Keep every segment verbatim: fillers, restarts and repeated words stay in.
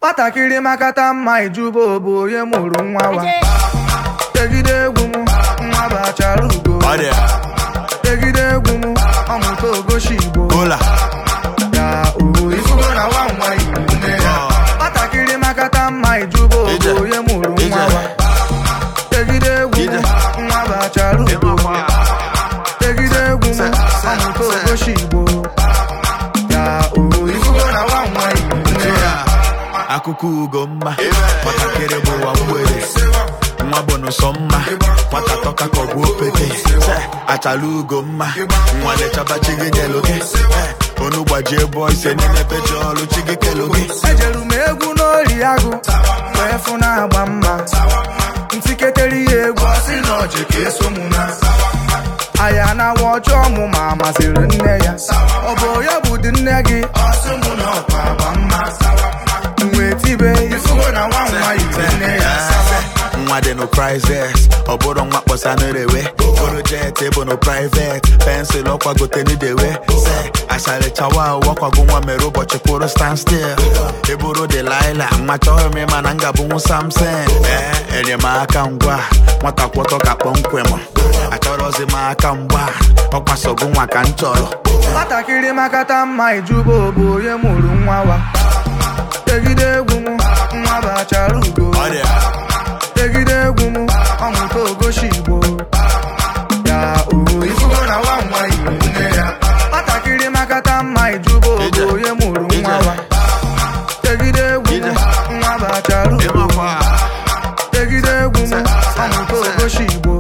Patakiri makata mma ijubo bụ onye mụrụ nwa wa. Tegide egwu m nwa bachara ugo. Tegide egwu m ọmụta ogoshi igbo. Ya o ifugo na nwa nwa igbo nne ya. Patakiri makata mma ijubo bụ onye mụrụ nwa wa. Tegide egwu m nwa bachara ugo. Tegide egwu m ọmụta ogoshi igbo. Ya o ifugo na nwa nwa igbo nne ya. Akụkụ ugo mma nwatakịrị bụ ụwa mgbere nwa bụ n'ụsọ mma nwata tọka ka ọ bụ opete achala ugo mma nwa lechaba chi gị kelo gị onu gbajie bọ ise n'ime peji ọrụ chi gị kelo gị. Ejeru m egwu n'ori agụ wee fụ na-agba mma ntiketere ya egwu ọsị na ọjị ka eso mụ na aya na awa ọjọọ mụ ma masịrị nne ya ọ bụ ya bụ dị nne gị ọsị mụ na ọkwa agba mma nwetibe ifugo na nwa nwa ibe nne ya nwa dị no prizes ọ bụrụ nwa kpọsa n'erewe foro jet ebo no private pensụl ọkwagote n'idewe se asharịchawa wakwago nwa mere ụbọchị kwụrụ stand still eburu Delilah nwa chọrọ m ịma na ngabụnwu Samson ee enyemaka ngwa nwata kwọtọ ka kpọmkwem achọrọzi m aka mgba ọkwasogo nwa ka m chọrọ. Patakiri makata mma ijubo bụ onye mụrụ nwa wa. Tegide egwu m nwa bachara ugo. Tegide egwu m ọmụta ogoshi igbo. Ya o ifugo na nwa nwa igbo nne ya. Patakiri makata mma ijubo bụ onye mụrụ nwa wa. Tegide egwu m nwa bachara ugo. Tegide egwu m ọmụta ogoshi igbo.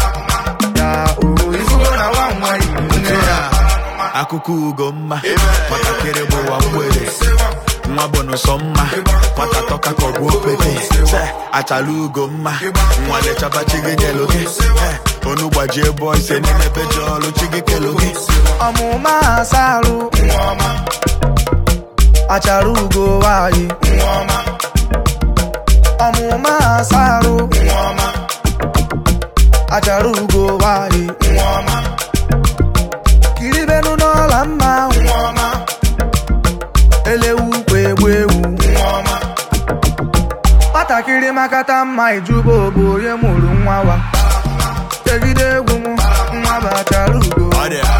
Ya o ifugo na nwa nwa igbo nne ya. Akụkụ ugo mma nwatakịrị bụ ụwa mgbere nwa bụ n'ụsọ mma nwata tọka ka ọ bụ opete achala ugo mma nwa lechaba chi gị kelo gị onu gbajie bọ ise n'ime peji ọrụ chi gị kelo gị. Ọmụma asarụ achara ugo nwanyị ọmụma asarụ achara ugo nwanyị kiribenu n'ọla mma elewu kwa egbu ewu patakiri makata mma ijubo bụ onye mụrụ nwa wa. Tegide egwu m nwa bachara ugo.